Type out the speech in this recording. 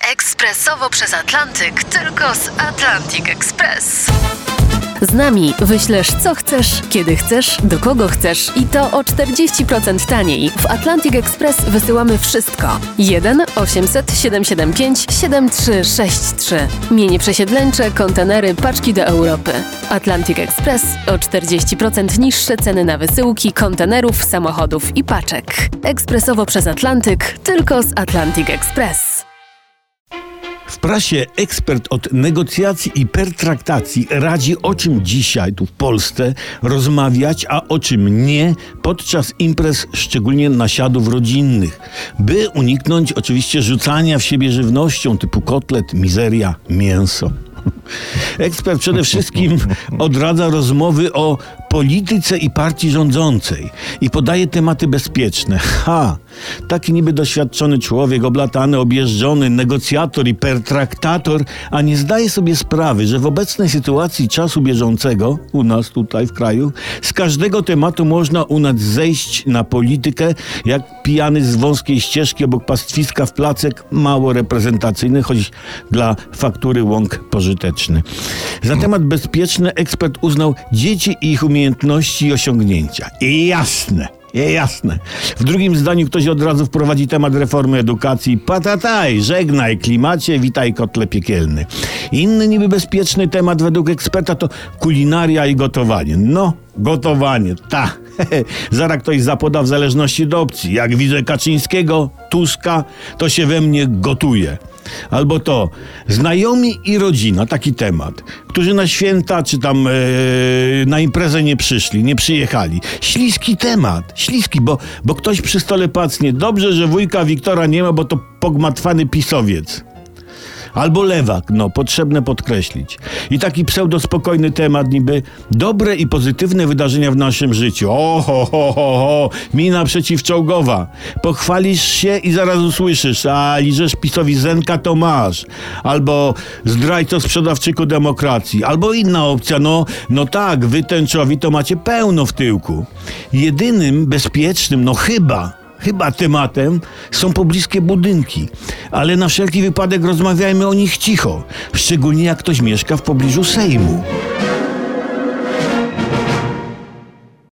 Ekspresowo przez Atlantyk, tylko z Atlantic Express. Z nami wyślesz co chcesz, kiedy chcesz, do kogo chcesz i to o 40% taniej. W Atlantic Express wysyłamy wszystko. 1 800 775 7363. Mienie przesiedleńcze, kontenery, paczki do Europy. Atlantic Express o 40% niższe ceny na wysyłki, kontenerów, samochodów i paczek. Ekspresowo przez Atlantyk, tylko z Atlantic Express. W prasie ekspert od negocjacji i pertraktacji radzi, o czym dzisiaj tu w Polsce rozmawiać, a o czym nie podczas imprez, szczególnie nasiadów rodzinnych, by uniknąć oczywiście rzucania w siebie żywnością typu kotlet, mizeria, mięso. Ekspert przede wszystkim odradza rozmowy o polityce i partii rządzącej i podaje tematy bezpieczne. Taki niby doświadczony człowiek, oblatany, objeżdżony, negocjator i pertraktator, a nie zdaje sobie sprawy, że w obecnej sytuacji czasu bieżącego, u nas tutaj w kraju, z każdego tematu można u nas zejść na politykę, jak pijany z wąskiej ścieżki obok pastwiska w placek mało reprezentacyjny, choć dla faktury łąk pożyteczny. Za temat bezpieczny ekspert uznał dzieci i ich umiejętności i osiągnięcia. I jasne. W drugim zdaniu ktoś od razu wprowadzi temat reformy edukacji. Patataj, żegnaj klimacie, witaj kotle piekielny. Inny niby bezpieczny temat według eksperta to kulinaria i gotowanie. Gotowanie, zaraz ktoś zapoda w zależności od opcji. Jak widzę Kaczyńskiego, Tuska, to się we mnie gotuje. Albo to, znajomi i rodzina, taki temat, którzy na święta czy tam na imprezę nie przyjechali. Śliski temat, bo ktoś przy stole pacnie. Dobrze, że wujka Wiktora nie ma, bo to pogmatwany pisowiec. Albo lewak, potrzebne podkreślić. I taki pseudospokojny temat niby dobre i pozytywne wydarzenia w naszym życiu. Mina przeciwczołgowa. Pochwalisz się i zaraz usłyszysz, a liżesz PiS-owi zenka, to masz. Albo zdrajco sprzedawczyku demokracji. Albo inna opcja, tak, wy tęczowi to macie pełno w tyłku. Jedynym bezpiecznym, chyba tematem są pobliskie budynki, ale na wszelki wypadek rozmawiajmy o nich cicho, szczególnie jak ktoś mieszka w pobliżu Sejmu.